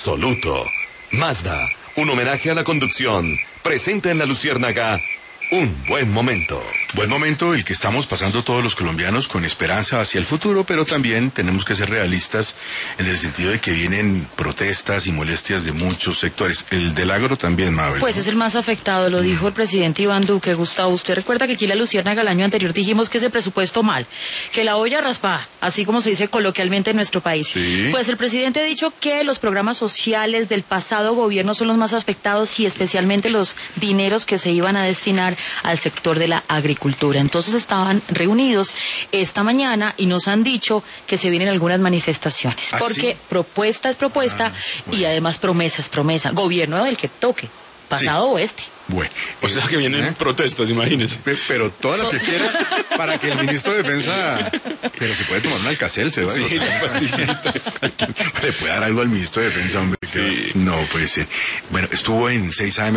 absoluto. Mazda, un homenaje a la conducción, presenta en La Luciérnaga un buen momento. Buen momento el que estamos pasando todos los colombianos con esperanza hacia el futuro, pero también tenemos que ser realistas en el sentido de que vienen protestas y molestias de muchos sectores. El del agro también, Mabel. Pues es el más afectado, lo dijo el presidente Iván Duque. Gustavo, usted recuerda que aquí en La Luciérnaga el año anterior dijimos que ese presupuesto mal, que la olla raspada, así como se dice coloquialmente en nuestro país. Sí. Pues el presidente ha dicho que los programas sociales del pasado gobierno son los más afectados y especialmente los dineros que se iban a destinar al sector de la agricultura. Entonces estaban reunidos esta mañana y nos han dicho que se vienen algunas manifestaciones. ¿Ah, porque sí? propuesta es propuesta y además promesa es promesa. Gobierno del que toque, pasado o este. Bueno. O sea que vienen protestas, imagínese. Pero todas las que quiera para que el ministro de Defensa... Pero se puede tomar un Alcacel, se va. Sí, las pastillitas. Le puede dar algo al ministro de Defensa, hombre. Sí. No puede ser. Bueno, estuvo en 6 AM